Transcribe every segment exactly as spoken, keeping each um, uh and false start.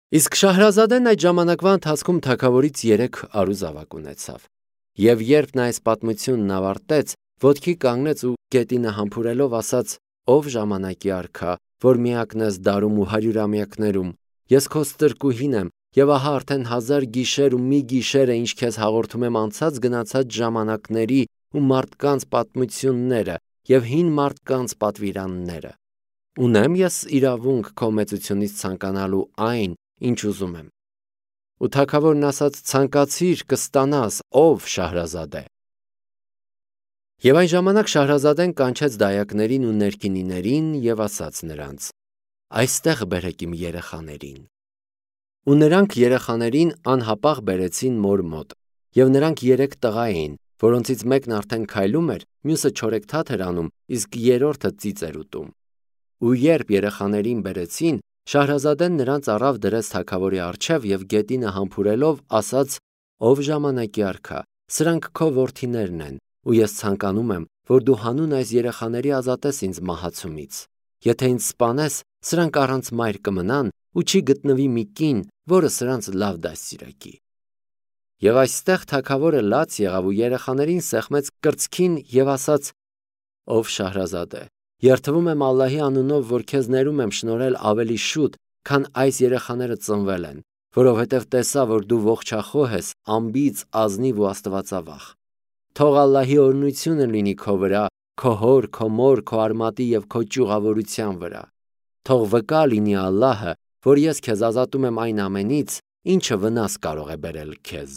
Իսկ Շահրազադեն այդ ժամանակվա ընթացքում թագավորից երեք արու զավակ ունեցավ։ Եվ երբ նա այս պատմությունն ավարտեց, ոտքի կանգնեց ու գետինը համբուրելով ասաց. «Ով ժամանակի արքա, որ միակն ես դարում ու հարյուրամյակներում, ես քո ստրկուհին եմ, եւ ահա արդեն հազար գիշեր ու մի գիշեր է, ինչ քեզ հաղորդում եմ անցած գնացած ժամանակների ու մարդկանց պատմությունները եւ հին մարդկանց պատվիրանները։ Ունեմ ես իրավունք քո մեծությունից ցանկանալու այն, ինչ ուզում եմ»։ Ու թագավորն ասաց. «Ցանկացիր կստանաս, ով Շահրազադե»։ Եվ այն ժամանակ Շահրազադեն կանչեց դայակներին ու ներքինիներին եւ ասաց նրանց. «Այստեղ բերեք իմ երեխաներին»։ Ու նրանք երեխաներին անհապաղ բերեցին մոր մոտ, եւ նրանք երեք տղա էին, որոնցից մեկն արդեն քայլում էր, մյուսը չորեքթաթ էր անում, իսկ երրորդը ծիծ էր ուտում։ Ու երբ երեխաներին բերեցին, Շահրազադեն նրանց առավ դրեց թագավորի առջև եւ գետինը համբուրելով ասաց. «Ով ժամանակի արքա, սրանք քո որդիներն են, ու ես ցանկանում եմ, որ դու հանուն այս երեխաների ազատես ինձ մահացումից։ Եթե ինձ սպանես, սրանք առանց մայր կմնան, ու չի գտնվի մի կին, որը սրանց լավ դաստիարակի»։ Եվ այստեղ թագավորը լաց եղավ ու երեխաներին սեղմեց կրծքին եւ ասաց. «Ով Շահրազադե, երդվում եմ Ալլահի անունով, որ քեզ ներում եմ շնորհել ավելի շուտ, քան այս երեխաները ծնվել են, որովհետև տեսա, որ դու ողջախոհ ես, անբիծ, ազնիվ ու աստվածավախ։ Թող Ալլահի օրհնությունը լինի քո վրա, քո հոր, քո մոր, քո արմատի եւ քո ճյուղավորության վրա։ Թող վկա լինի Ալլահը, որ ես քեզ ազատում եմ այն ամենից, ինչը վնաս կարող է բերել քեզ»։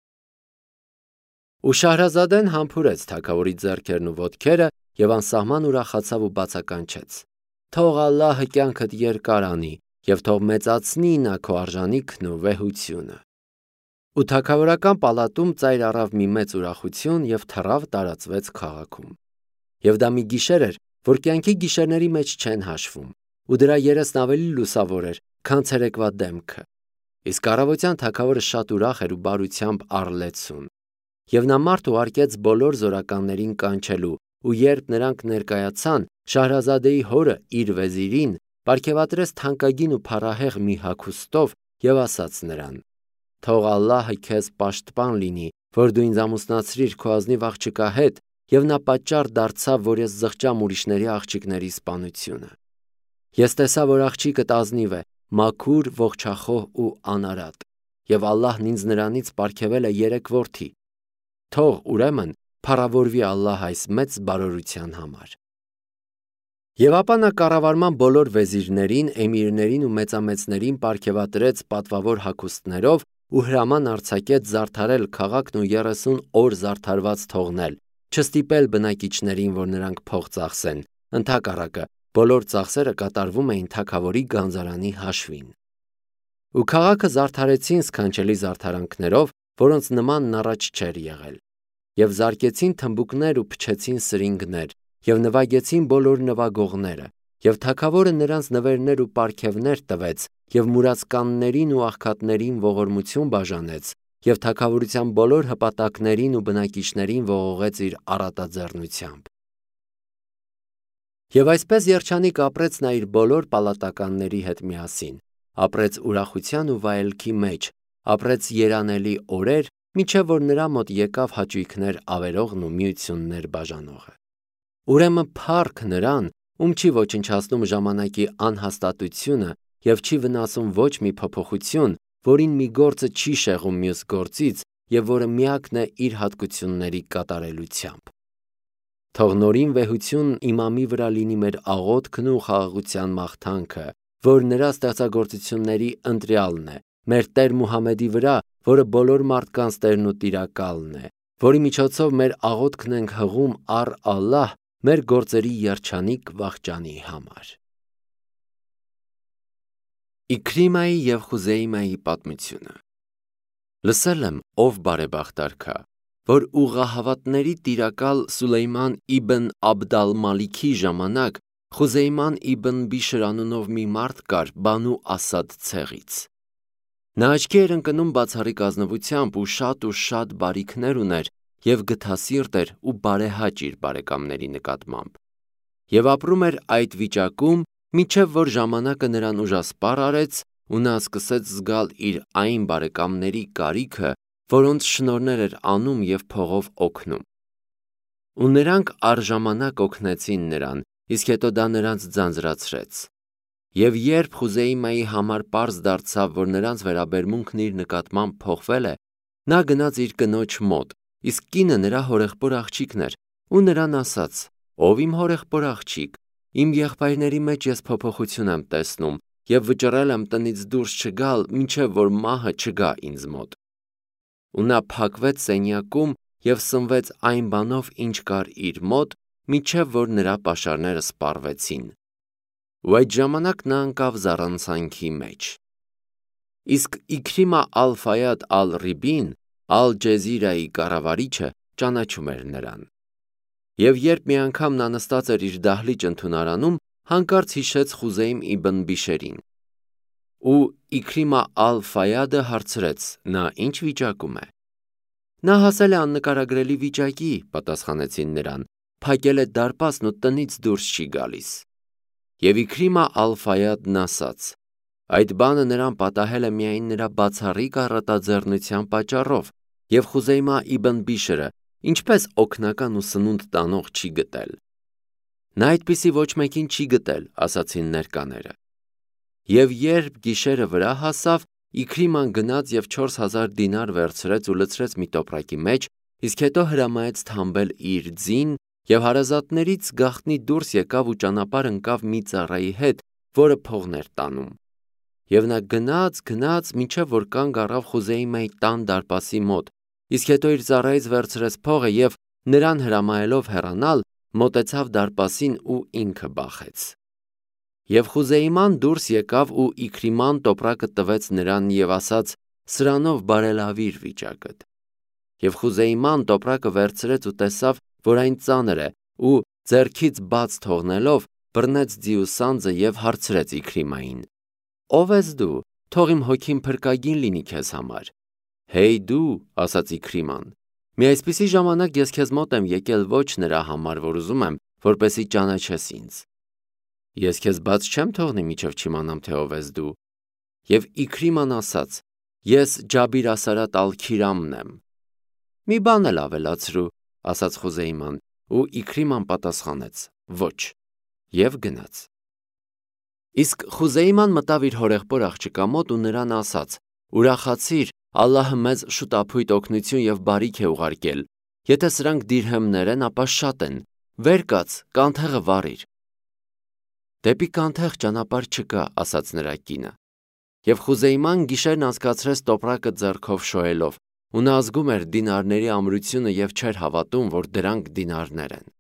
Ու Շահրազադեն համբուրեց թագավորի ձեռքերն ու ոտքերը եւ անսահման ուրախացավ ու բացականչեց. «Թող Ալլահը կյանքդ երկար անի եւ թող մեծացնի նա քո արժանիքն ու վեհությունը»։ Ու թագավորական պալատում ծայր առավ մի մեծ ուրախություն եւ թռավ տարածվեց քաղաքում։ Եվ դա մի գիշեր էր, որ կյանքի գիշերների մեջ չեն հաշվում, ու դրա երեսն ավելի լուսավոր էր, քան ցերեկվա դեմքը։ Իսկ առավոտյան թագավորը շատ ուրախ էր ու բարությամբ առլեցուն։ Եվ նա մարդ ուղարկեց բոլոր զորականներին կանչելու, ու երբ նրանք ներկայացան, Շահրազադեի հորը իր վեզիրին պարգևատրեց թանկագին ու փառահեղ մի հագուստով եւ ասաց նրան. «Թող Ալլահը քեզ պաշտպան լինի, որ դու ինձ ամուսնացրիր քո ազնիվ աղջկա հետ, եւ նա պատճառ դարձավ, որ ես զղջամ ուրիշների աղջիկների սպանությունը։ Ես տեսա, որ աղջիկդ ազնիվ է, մաքուր, ողջախոհ ու անարատ, եւ Ալլահն ինձ նրանից պարգևել է երեք որդի։ Թող ուրեմն փառավորվի Ալլահ այս մեծ բարօրության համար»։ Եվ ապա նա կառավարման բոլոր վեզիրներին, էմիրներին ու մեծամեծներին պարգևատրեց պատվավոր հագուստներով ու հրաման արձակեց զարդարել քաղաքն ու երեսուն օր զարդարված թողնել, չստիպել բնակիչներին, որ նրանք փող ծախսեն, ընդհակառակը բոլոր ծախսերը կատարվում էին թագավորի գանձարանի հաշվին։ Ու քաղաքը զարդարեցին սքանչելի զարդարանքներով, որոնց նմանն առաջ չէր եղել, եւ զարկեցին թմբուկներ ու փչեցին սրինգներ, եւ նվագեցին բոլոր նվագողները, եւ թագավորը նրանց նվերներ ու պարգևներ տվեց, եւ մուրացկաններին ու աղքատներին ողորմություն բաժանեց, եւ թագավորության բոլոր հպատակներին ու բնակիչներին ողողեց իր առատաձեռնությամբ։ Եվ այսպես երջանիկ ապրեց նա իր բոլոր պալատականների հետ միասին, ապրեց ուրախության ու վայելքի մեջ, ապրեց երանելի օրեր, մինչև որ նրա մոտ եկավ հաճույքներ ավերողն ու միություններ բաժանողը։ Ուրեմն փառք նրան, ում չի ոչնչացնում ժամանակի անհաստատությունը եւ չի վնասում ոչ մի փոփոխություն, որին մի գործը չի շեղում մյուս գործից եւ որը միակն է իր հատկությունների կատարելությամբ։ Թող նորին վեհություն իմամի վրա լինի մեր աղոթքն ու խաղաղության մաղթանքը, որ նրա ստեղծագործությունների ընտրյալն է, մեր Տեր Մուհամմեդի վրա, որը բոլոր մարդկանց Տերն ու Տիրակալն է, որի միջոցով մեր աղոթքն ենք հղում առ Ալլահ մեր գործերի երջանիկ վախճանի համար։ Իքրիմայի և Խուզեյմայի պատմությունը։ Լսել եմ, ով բարեբախտար քա, որ ուղղահավատների տիրակալ Սուլեյման իբն Աբդ ալ-Մալիքի ժամանակ Խուզեյման իբն Բիշր անունով մի մարդ կար Բանու Ասադ ցեղից։ Նա աչքի էր ընկնում բացառիկ ազնվությամբ ու շատ ու շատ բարիքներ ուներ և գթասիրտ էր ու բարեհաճ իր բարեկամների նկատմամբ։ Եվ ապրում էր այդ վիճակում, մինչև որ ժամանակը նրան ուժասպառ արեց ու նա սկսեց զգալ իր այն բարեկամների կարիքը, որոնց շնորհներ էր անում և փողով օգնում։ Ու նրանք առժամանակ օգնեցին նրան, իսկ հետո դա նրանց ձանձրացրեց։ Եվ երբ Խուզեյմայի համար պարզ դարձավ, որ նրանց վերաբերմունքն իր նկատմամբ փոխվել է, նա գնաց իր կնոջ մոտ, իսկ կինը նրա հորեղբոր աղջիկն էր, ու նրան ասաց. «Ով իմ հորեղբոր աղջիկ, իմ եղբայրների մեջ ես փոփոխություն եմ տեսնում և վճռել եմ տնից դուրս չգալ, մինչև որ մահը չգա ինձ մոտ»։ Ու նա փակվեց սենյակում և սնվեց այն բանով, ինչ կար իր մոտ, մինչև որ նրա պաշարները սպառվեցին։ Ու այդ ժամանակ նա ընկավ զառանցանքի մեջ։ Իսկ Իքրիմա ալ-Ֆայադ ալ-Ռիբին, Ալ-Ջեզիրայի կառավարիչը, ճանաչում էր նրան։ Եվ երբ մի անգամ նա նստած էր իր դահլիճ ընդունարանում, հանկարծ հիշեց Խուզեյմ իբն Բիշերին։ Ու Իքրիմա ալ-Ֆայադը հարցրեց. նա ի՞նչ վիճակում է։ Նա հասել է աննկարագրելի վիճակի, պատասխանեցին նրան, փակել է դարպասն ու տնից դուրս չի գալիս։ Եվ Իքրիմա ալ-Ֆայադն ասաց. այդ բանը նրան պատահել է միայն նրա բացառիկ առատաձեռնության պատճառով, և Խուզեյմա իբն Բիշերը ինչպես օգնական ու սնունդ տանող չի գտել։ Նա այդպիսի ոչ մեկին չի գտել, ասացին ներկաները։ Եվ երբ գիշերը վրա հասավ, Իքրիման գնաց և չորս հազար դինար վերցրեց ու լցրեց մի տոպրակի մեջ, իսկ հետո հրամայեց թամբել իր ձին և հարազատներից գաղտնի դուրս եկավ ու ճանապարհ ընկավ մի ծառայի հետ, որը փողն էր տանում։ Եվ նա գնաց, գնաց, մինչև որ կանգ առավ Խուզեյմայի տան դարպասի մոտ, իսկ հետո իր ծառայից վերցրեց փողը և, նրան հրամայելով հեռանալ, մոտեցավ դարպասին ու ինքը բախեց։ Եվ Խուզեյման դուրս եկավ ու Իքրիման տոպրակը տվեց նրան և ասաց. սրանով բարելավիր վիճակդ։ Եվ Խուզեյման տոպրակը վերցրեց ու տեսավ, որ այն ծանր է, ու ձեռքից բաց թողնելով, բռնեց ձիու սանձը և հարցրեց Իքրիմային. ով ես դու, թող իմ հոգին փրկագին լինի քեզ համար։ Հեյ դու, ասաց Իքրիման, մի այսպիսի ժամանակ ես քեզ մոտ եմ եկել ոչ նրա համար, որ ուզում եմ, որպեսզի ճանաչես ինձ։ Ես քեզ բաց չեմ թողնի, մինչև չիմանամ, թե ով ես դու։ Եվ Իքրիման ասաց. ես Ջաբիր Ասարատ ալ-Քիրամն եմ։ Մի բան էլ ավելացրու, ասաց Խուզեյման, ու Իքրիման պատասխանեց. ոչ, և գնաց։ Իսկ Խուզեյման մտավ իր հորեղբոր աղջկա մոտ ու նրան ասաց. ուրախացիր, Ալլահը մեզ շուտափույթ օգնություն և բարիք է ուղարկել, եթե սրանք դիրհեմներ են, ապա շատ են, վեր կաց, կանթեղը վառիր։ Դեպի կանթեղ ճանապարհ չկա, ասաց նրա կինը։ Եվ Խուզեյման գիշերն անցկացրեց տոպրակը ձեռքով շոյելով, ու նա զգում էր դինարների ամրությունը և չէր հավատում, որ դրանք դինարներ են։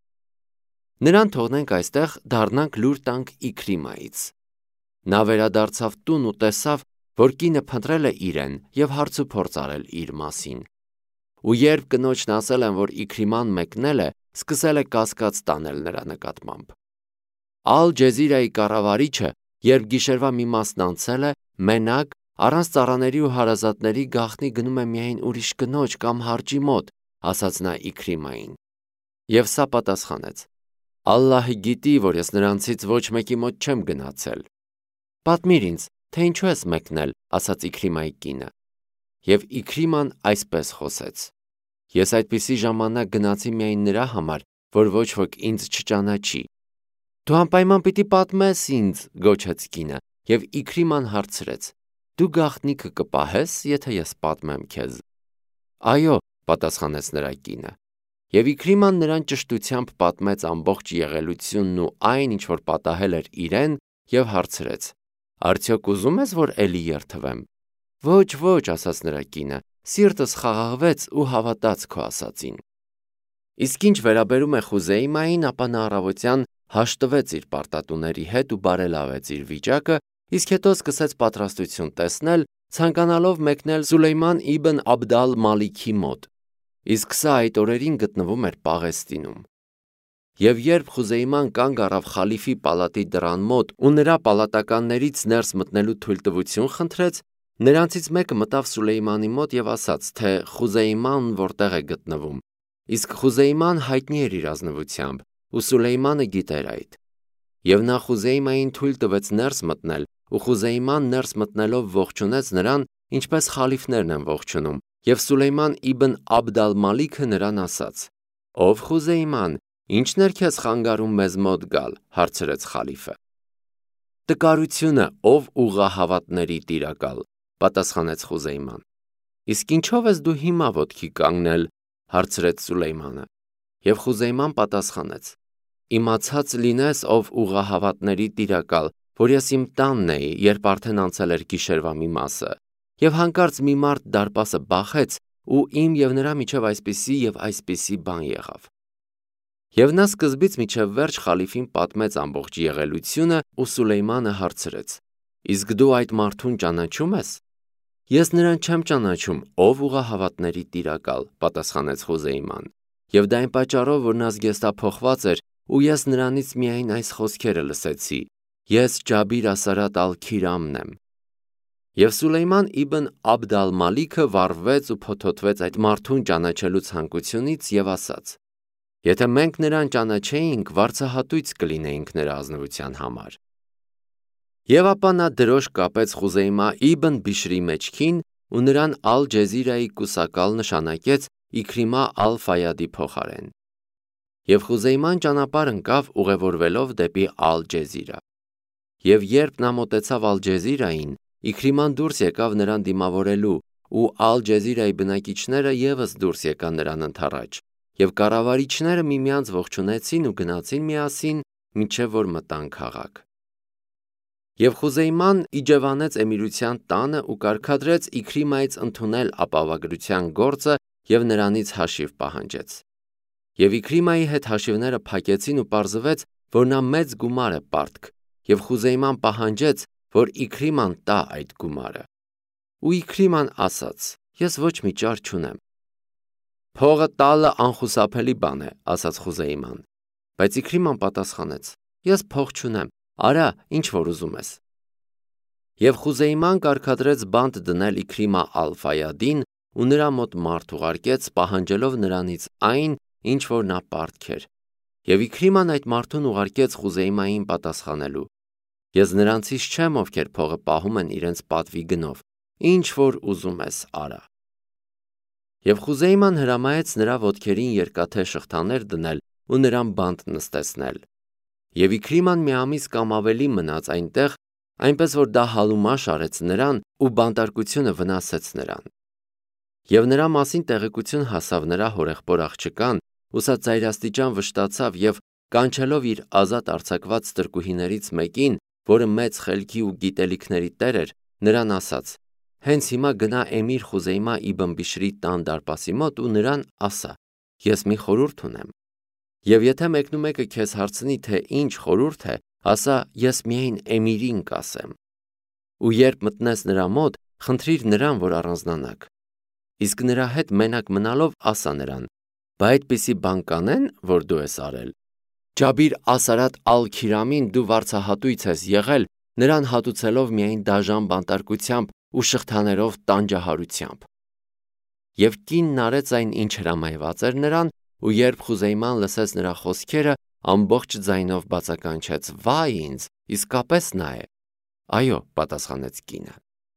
Նրան թողնենք այստեղ, դառնանք լուր տանք Իքրիմայից։ Նա վերադարձավ տուն ու տեսավ, որ կինը փնտրել է իրեն և հարցուփորձ արել իր մասին։ Ու երբ կնոջն ասել են, որ Իքրիման մեկնել է, սկսել է կասկած տանել նրա նկատմամբ։ Ալ-Ջեզիրայի կառավարիչը, երբ գիշերվա մի մասն անցել է, մենակ, առանց ծառաների ու հարազատների գաղտնի գնում է միայն ուրիշ կնոջ կամ հարճի մոտ, ասաց նա Իքրիմային։ Եվ սա պատասխանեց. Ալլահը գիտի, որ ես նրանցից ոչ մեկի մոտ չեմ գնացել։ Պատմիր ինձ, թե ինչու ես մեկնել, ասաց Իքրիմայի կինը։ Եվ Իքրիման այսպես խոսեց. ես այդպիսի ժամանակ գնացի միայն նրա համար, որ ոչ ոք ինձ չճանաչի։ Դու անպայման պիտի պատմես ինձ, գոչեց կինը, և Իքրիման հարցրեց. դու գաղտնիքը կպահե՞ս, եթե ես պատմեմ քեզ։ Այո, պատասխանեց նրա կինը։ Եվ Իքրիման նրան ճշտությամբ պատմեց ամբողջ եղելությունն ու այն, ինչ որ պատահել էր իրեն, և հարցրեց. արդյոք ուզում ես, որ էլի երդվեմ։ Ոչ, ոչ, ասաց նրա կինը, սիրտս խաղաղվեց ու հավատաց քո ասածին։ Իսկ ինչ վերաբերում է Խուզեյմային, ապա նա առավոտյան հաշտվեց իր պարտատուների հետ ու բարելավեց իր վիճակը, իսկ հետո սկսեց պատրաստություն տեսնել, ցանկանալով մեկնել Սուլեյման իբն Աբդ ալ-Մալիքի մոտ, իսկ սա այդ օրերին գտնվում էր Պաղեստինում։ Եվ երբ Խուզեյման կանգ առավ խալիֆի պալատի դռան մոտ ու նրա պալատականներից ներս մտնելու թույլտվություն խնդրեց, նրանցից մեկը մտավ Սուլեյմանի մոտ և ասաց, թե Խուզեյման որտեղ է գտնվում, իսկ Խուզեյման հայտնի էր իր ազնվությամբ, ու Սուլեյմանը գիտեր այդ։ Եվ նա Խուզեյմային թույլ տվեց ներս մտնել ու Խուզեյման ներս մտնելով ողջունեց նրան, ինչպես խալիֆներն են ողջունում, և Սուլեյման իբն Աբդ ալ-Մալիքը նրան ասաց. «Ով Խուզեյման, ի՞նչն էր քեզ խանգարում մեզ մոտ գալ», հարցրեց խալիֆը։ «Տկարությունը, ով ուղղահավատների տիրակալ», պատասխանեց Խուզեյման։ «Իսկ ինչով ես դու հիմա ոտքի կանգնել», հարցրեց Սուլեյմանը։ Եվ Խուզեյման պատասխանեց. «Իմացած լինես, ով ուղղահավատների տիրակալ, որ ես իմ տանն էի, երբ արդեն անցել էր գիշերվա մի մասը, և հանկարծ մի մարդ դարպասը բախեց, ու իմ և նրա միջև այսպիսի և այսպիսի բան եղավ»։ Եվ նա սկզբից մինչև վերջ խալիֆին պատմեց ամբողջ եղելությունը, ու Սուլեյմանը հարցրեց. «Իսկ դու այդ մարդուն ճանաչում ես»։ «Ես նրան չեմ ճանաչում, ով ուղղահավատների տիրակալ», պատասխանեց Խուզեյման։ Եվ դա այն պատճառով, որ նա զգեստափոխված էր, ու ես նրանից միայն այս խոսքերը լսեցի. «Ես Ջաբիր Ասարատ ալ-Քիրամն եմ»։ Եվ Սուլեյման իբն Աբդ ալ-Մալիքը վառվեց ու փոթոթվեց այդ մարդուն ճանաչելու ցանկությունից և ասաց. «Եթե մենք նրան ճանաչեինք, վարձահատույց կլինեինք նրա ազնվության համար»։ Եվ ապա նա դրոշ կապեց Խուզեյմա իբն Բիշրի մեջքին ու նրան Ալ-Ջեզիրայի կուսակալ նշանակեց Իքրիմա ալ-Ֆայադի փոխարեն։ Եվ Խուզեյման ճանապարհ ընկավ ուղևորվելով դեպի Ալ-Ջեզիրա։ Եվ երբ նա մոտեցավ Ալ-Ջեզիրային, Իքրիման դուրս եկավ նրան դիմավորելու, ու Ալ-Ջեզիրայի բնակիչները ևս դուրս եկան նրան ընդառաջ, և կառավարիչները միմյանց ողջունեցին ու գնացին միասին, մինչև որ մտան քաղաք։ Եվ Խուզեյման իջևանեց էմիրության տանը ու կարգադրեց Իքրիմայից ընդունել ապահովագրության գործը և նրանից հաշիվ պահանջեց։ Եվ Իքրիմայի հետ հաշիվները փակեցին ու պարզվեց, որ նա մեծ գումար է պարտք, և Խուզեյման պահանջեց, որ Իքրիման տա այդ գումարը։ Ու Իքրիման ասաց. «Ես ոչ մի ճար չունեմ»։ «Փողը տալը անխուսափելի բան է», ասաց Խուզեյման։ Բայց Իքրիման պատասխանեց. «Ես փող չունեմ, արա, ինչ որ ուզում ես»։ Եվ Խուզեյման կարգադրեց բանտ դնել Իքրիմա ալ-Ֆայադին ու նրա մոտ մարդ ուղարկեց, պահանջելով նրանից այն, ինչ որ նա պարտք էր։ Եվ Իքրիման այդ մարդուն ուղարկեց Խուզեյմային պատասխանելու. «Ես նրանցից չեմ, ովքեր փողը պահում են իրենց պատվի գնով, ինչ որ ուզում ես արա»։ Եվ Խուզեյման հրամայեց նրա ոտքերին երկաթե շղթաներ դնել ու նրան բանտ նստեցնել։ Եվ Իքրիման մի ամիս կամ ավելի մնաց այնտեղ, այնպես որ դա հալումաշ արեց նրան ու բանտարկությունը վնասեց նրան։ Եվ նրա մասին տեղեկություն հասավ նրա հորեղբոր աղջկան, ու սա ծայրաստիճան վշտացավ և կանչելով իր ազատ արձակված ստրկուհիներից մեկին, որը մեծ խելքի ու գիտելիքների տեր էր, նրան ասաց. «Հենց հիմա գնա էմիր Խուզեյմա իբն Բիշրի տան դարպասի մոտ ու նրան ասա. ես մի խորհուրդ ունեմ։ Եվ եթե մեկնումեկը քեզ հարցնի, թե ինչ խորհուրդ է, ասա. ես միայն էմիրին կասեմ։ Ու երբ մտնես նրա մոտ, խնդրիր նրան, որ առանձնանաք։ Իսկ նրա հետ մենակ մնալով ասա նրան. բա այդպիսի բան կանեն, որ դու ես արել։ Ջաբիր Ասարատ ալ-Քիրամին դու վարձահատույց ես եղել, նրան հատուցելով միայն դաժան բանտարկությամբ ու շղթաներով տանջահարությամբ։ Եվ կինն արեց այն, ինչ հրամայված էր նրան, ու երբ Խուզեյման լսեց նրա խոսքերը, ամբողջ ձայնով բացականչեց. «Վայ ինձ, իսկապես նա է»։ «Այո», պատասխանեց կինը։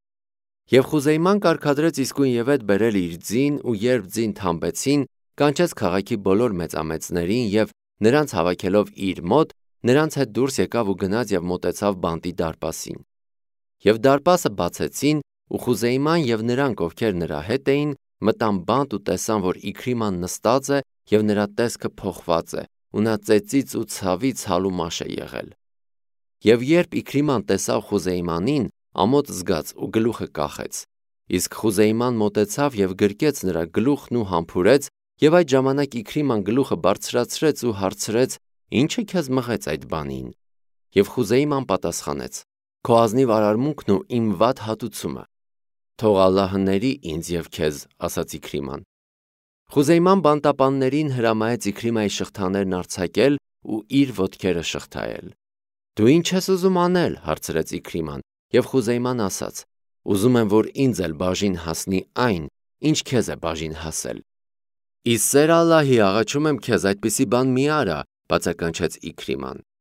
Եվ Խուզեյման կարգադրեց իսկույնևեթ բերել իր ձին, ու երբ ձին թամբեցին, կանչեց քաղաքի բոլոր մեծամեծներին և նրանց հավաքելով իր մոտ, նրանց հետ դուրս եկավ ու գնաց և մոտեցավ բանտի դարպասին։ Եվ դարպասը բացեցին, ու Խուզեյման և նրանք, ովքեր նրա հետ էին, մտան բանտ ու տեսան, որ Իքրիման նստած է և նրա տեսքը փոխված է, ու նա ծեծից ու ցավից հալումաշ է եղել։ Եվ երբ Իքրիման տեսավ Խուզեյմանին, ամոթ զգաց ու գլուխը կախեց։ Իսկ Խուզեյման մոտեցավ և գրկեց նրա գլուխն ու համբուրեց, և այդ ժամանակ Իքրիման գլուխը բարձրացրեց ու հարցրեց. «Ի՞նչը քեզ մղեց այդ բանին»։ Եվ Խուզեյման պատասխանեց. «Քո ազնիվ արարմունքն ու իմ վատ հատուցումը»։ «Թող Ալլահը ների ինձ և քեզ», ասաց Իքրիման։ Խուզեյման բանտապաններին հրամայեց Իքրիմայի շղթաներն արձակել ու իր ոտքերը շղթայել։ «Դու ի՞նչ ես ուզում անել», հարցրեց Իքրիման, և Խուզեյման ասաց. «Ուզում եմ, որ ինձ էլ բաժին հասնի այն, ինչ քեզ է բաժին հասել»։ «Ի սեր Ալլահի, աղաչում եմ քեզ, այդպիսի բան մի արա», բացականչեց Իքրիման։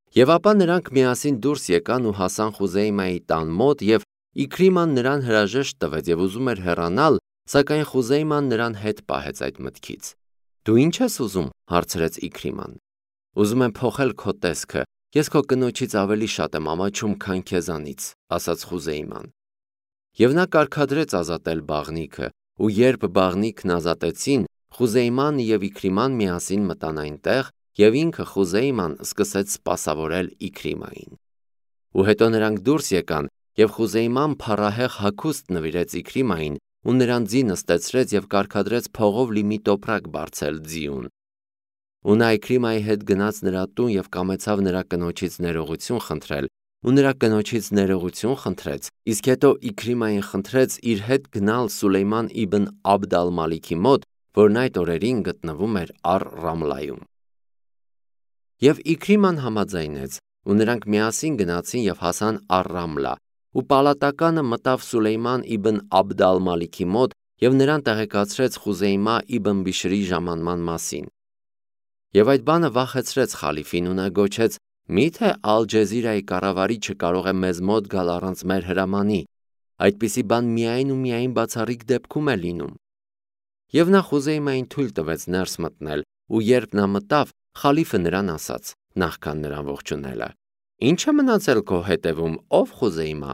Եվ ապա նրանք միասին դուրս եկան ու հասան Խուզեյմայի տան մոտ, և Իքրիման նրան հրաժեշտ տվեց և ուզում էր հեռանալ, սակայն Խուզեյման նրան հետ պահեց այդ մտքից։ Դու ի՞նչ ես ուզում, հարցրեց Իքրիման։ Ուզում եմ փոխել քո տեսքը, ես քո կնոջից ավելի շատ եմ ամաչում, քան քեզանից, ասաց Խուզեյման։ Եվ նա կարգադրեց ազատել բաղնիքը, ու երբ բաղնիքն ազատեցին, Խուզեյմանը և Իքրիման միասին մտան այնտեղ, և ինքը Խուզեյման սկսեց սպասավորել Իքրիմային։ Ու հետո նրանք դուրս եկան, և Խուզեյման փառահեղ հագուստ նվիրեց Իքրիմային ու նրան ձի նստեցրեց և կարգադրեց փողով լի մի տոպրակ բարձել ձիուն։ Ու նա Իքրիմայի հետ գնաց նրա տուն և կամեցավ նրա կնոջից ներողություն խնդրել, ու նրա կնոջից ներողություն խնդրեց, իսկ հետո Իքրիմային խնդրեց իր հետ գնալ Սուլեյման իբն Աբդ ալ-Մալիքի մոտ, որն այդ օրերին գտնվում էր Առ-Ռամլայում։ Եվ Իքրիման համաձայնեց, ու նրանք միասին գնացին և հասան Առ-Ռամլա, ու պալատականը մտավ Սուլեյման իբն Աբդ ալ-Մալիքի մոտ և նրան տեղեկացրեց Խուզեյմա իբն Բիշրի ժամանման մասին։ Եվ այդ բանը վախեցրեց խալիֆին, ու նա գոչեց. «Մի՞թե Ալ-Ջեզիրայի կառավարիչը կարող է մեզ մոտ գալ առանց մեր հրամանի, այդպիսի բան միայն ու միայն բացառիկ դեպքում է լինում»։ Եվ նա Խուզեյմային թույլ տվեց ներս մտնել, ու երբ նա մտավ, խալիֆը նրան ասաց, նախքան նրան ողջունելը. «Ի՞նչ է մնացել քո հետևում, ով Խուզեյմա»։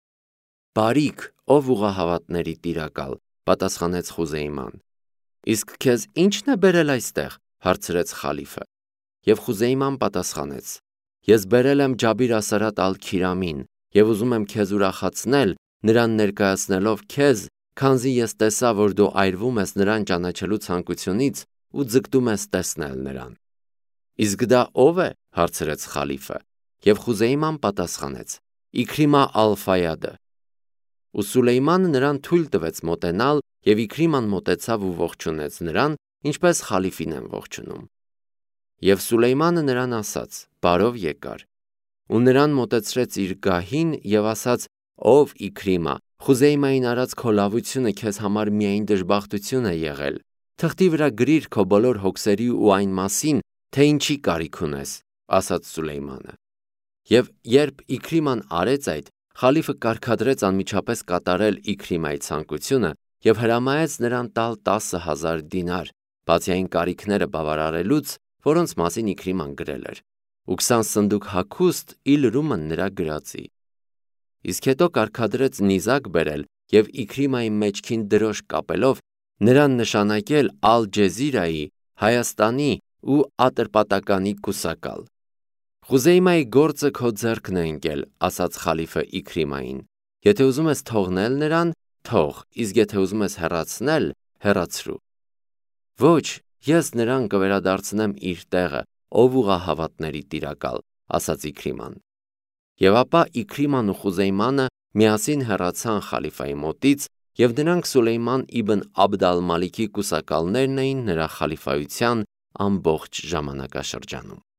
«Բարիք, ով ուղղահավատների տիրակալ», պատասխանեց Խուզեյման։ «Իսկ քեզ ի՞նչն է բերել այստեղ», հարցրեց խալիֆը։ Եվ Խուզեյման պատասխանեց. «Ես բերել եմ Ջաբիր Ասարատ ալ-Քիրամին և ուզում եմ քեզ ուրախացնել, նրան ներկայացնելով քեզ, քանզի ես տեսա, որ դու այրվում ես նրան ճանաչելու ցանկությունից ու ձգտում ես տեսնել նրան»։ «Իսկ դա ո՞վ է», հարցրեց խալիֆը։ Եվ Խուզեյման պատասխանեց. «Իքրիմա ալ-Ֆայադը»։ Ու Սուլեյմանը նրան թույլ տվեց մոտենալ, և Իքրիման մոտեցավ ու ողջունեց նրան, ինչպես խալիֆին են ողջունում։ Եվ Սուլեյմանը նրան ասաց. «Բարով եկար»։ Ու նրան մոտեցրեց իր գահին և ասաց. «Ով Իքրիմա, Խուզեյմային արած քո լավությունը քեզ համար միայն դժբախտություն է եղել։ Թղթի վրա գրիր քո բոլոր հոգսերի ու այն մասին, թե ինչի կարիք ունես», ասաց Սուլեյմանը։ Եվ երբ Իքրիման արեց այդ, խալիֆը կարգադրեց անմիջապես կատարել Իքրիմայի ցանկությունը և հրամայեց նրան տալ տասը հազար դինար, բացի այն կարիքները բավարարելուց, որոնց մասին Իքրիման գրել էր, ու քսան սնդուկ հագուստ ի լրումն նրա գրածի։ Իսկ հետո կարգադրեց նիզակ բերել և Իքրիմայի մեջքին դրոշ կապելով նրան նշանակել Ալ-Ջեզիրայի, Հայաստանի ու Ատրպատականի կուսակալ։ «Խուզեյմայի գործը քո ձեռքն է ընկել», ասաց խալիֆը Իքրիմային։ «Եթե ուզում ես թողնել նրան, թող, իսկ եթե ուզում ես հեռացնել, հեռացրու»։ «Ոչ, ես նրան կվերադարձնեմ իր տեղը, ով ուղղահավատների տիրակալ», ասաց Իքրիման։ Եվ ապա Իքրիման ու Խուզեյմանը միասին հեռացան խալիֆայի մոտից, և նրանք Սուլեյման իբն Աբդ ալ-Մալիքի կուսակալներն էին նրա խալիֆայության ամբողջ ժամանակաշրջանում։